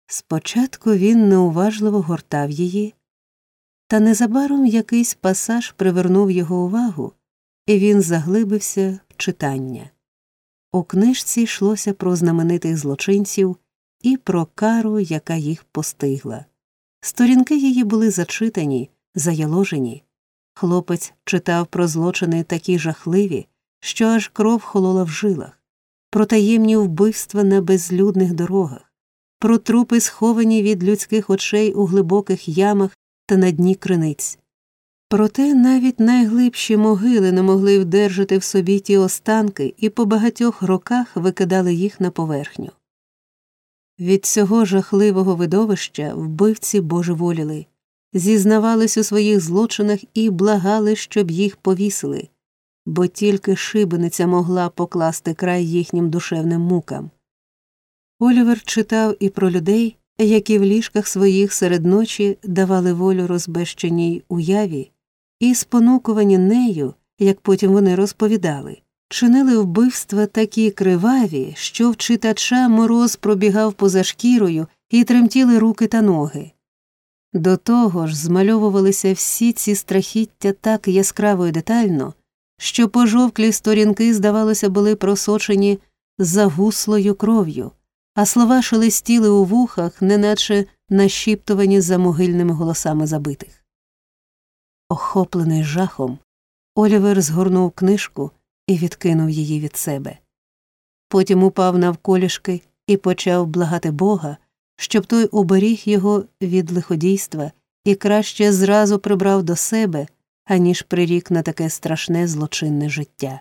Спочатку він неуважливо гортав її, та незабаром якийсь пасаж привернув його увагу, і він заглибився в читання. У книжці йшлося про знаменитих злочинців і про кару, яка їх постигла. Сторінки її були зачитані, заяложені. Хлопець читав про злочини такі жахливі, що аж кров холола в жилах, про таємні вбивства на безлюдних дорогах, про трупи, сховані від людських очей у глибоких ямах та на дні криниць. Проте навіть найглибші могили не могли вдержати в собі ті останки і по багатьох роках викидали їх на поверхню. Від цього жахливого видовища вбивці божеволіли, зізнавались у своїх злочинах і благали, щоб їх повісили, бо тільки шибениця могла покласти край їхнім душевним мукам. Олівер читав і про людей, які в ліжках своїх серед ночі давали волю розбещеній уяві і, спонукувані нею, як потім вони розповідали, чинили вбивства такі криваві, що в читача мороз пробігав поза шкірою і тремтіли руки та ноги. До того ж змальовувалися всі ці страхіття так яскраво і детально, що пожовклі сторінки, здавалося, були просочені загуслою кров'ю, а слова шелестіли у вухах, неначе нашіптувані за могильними голосами забитих. Охоплений жахом, Олівер згорнув книжку і відкинув її від себе. Потім упав навколішки і почав благати Бога, щоб той уберіг його від лиходійства і краще зразу прибрав до себе, аніж прирік на таке страшне злочинне життя.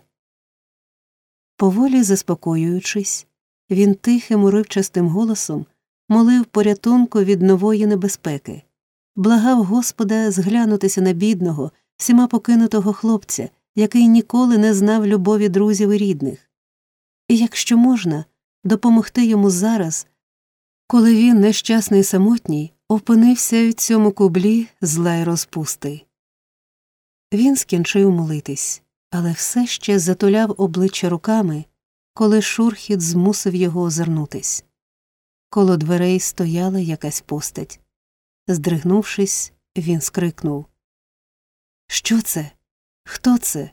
Поволі заспокоюючись, він тихим уривчастим голосом молив порятунку від нової небезпеки, благав Господа зглянутися на бідного, всіма покинутого хлопця, який ніколи не знав любові друзів і рідних. І якщо можна, допомогти йому зараз, коли він, нещасний самотній, опинився в цьому кублі зла й розпусти. Він скінчив молитись, але все ще затуляв обличчя руками, коли шурхіт змусив його озирнутись. Коло дверей стояла якась постать. Здригнувшись, він скрикнув: «Що це? Хто це?»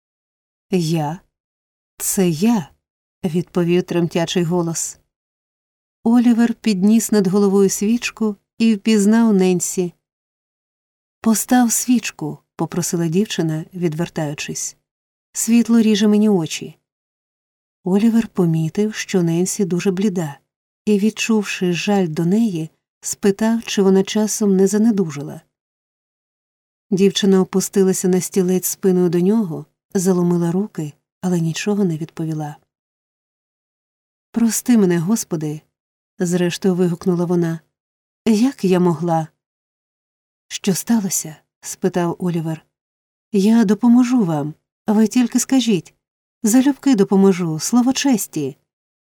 «Я. Це я», – відповів тремтячий голос. Олівер підніс над головою свічку і впізнав Ненсі. «Постав свічку», – попросила дівчина, відвертаючись. «Світло ріже мені очі». Олівер помітив, що Ненсі дуже бліда, і, відчувши жаль до неї, спитав, чи вона часом не занедужала. Дівчина опустилася на стілець спиною до нього, заломила руки, але нічого не відповіла. «Прости мене, Господи», – зрештою вигукнула вона. «Як я могла?» «Що сталося?» – спитав Олівер. «Я допоможу вам, ви тільки скажіть. Залюбки допоможу, слово честі».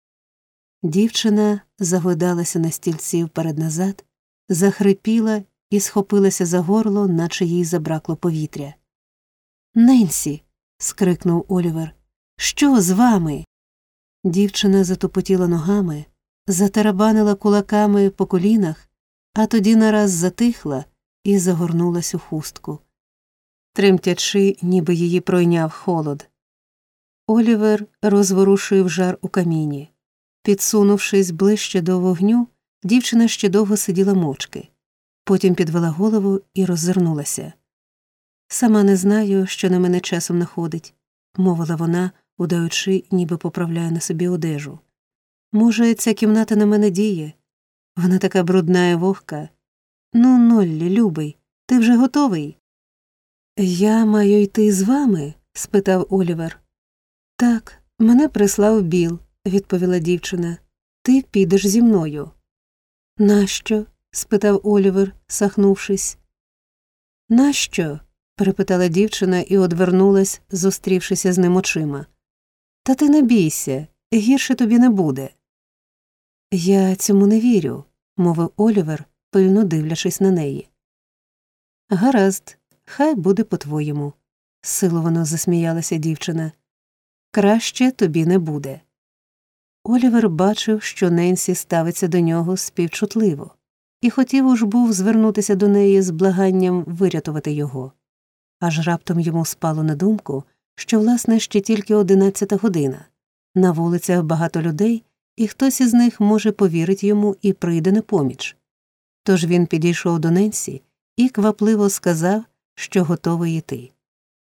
Дівчина загойдалася на стільці вперед-назад, захрипіла і схопилася за горло, наче їй забракло повітря. «Ненсі!» – скрикнув Олівер. «Що з вами?» Дівчина затупотіла ногами, затарабанила кулаками по колінах, а тоді нараз затихла і загорнулась у хустку, тремтячи, ніби її пройняв холод. Олівер розворушив жар у каміні. Підсунувшись ближче до вогню, дівчина ще довго сиділа мовчки. Потім підвела голову і роззирнулася. «Сама не знаю, що на мене часом находить», – мовила вона, удаючи, ніби поправляє на собі одежу. «Може, ця кімната на мене діє? Вона така брудна і вогка. Ну, Ноллі, любий, ти вже готовий?» «Я маю йти з вами?» – спитав Олівер. «Так, мене прислав Біл», – відповіла дівчина. «Ти підеш зі мною». «Нащо?» – спитав Олівер, сахнувшись. «Нащо?» – перепитала дівчина і одвернулась, зустрівшися з ним очима. «Та ти не бійся, гірше тобі не буде». «Я цьому не вірю», – мовив Олівер, пильно дивлячись на неї. «Гаразд, хай буде по-твоєму», – силовано засміялася дівчина. «Краще тобі не буде». Олівер бачив, що Ненсі ставиться до нього співчутливо, і хотів уж був звернутися до неї з благанням вирятувати його. Аж раптом йому спало на думку, що, власне, ще тільки 11 година. На вулицях багато людей, і хтось із них може повірить йому і прийде на поміч. Тож він підійшов до Ненсі і квапливо сказав, що готовий йти.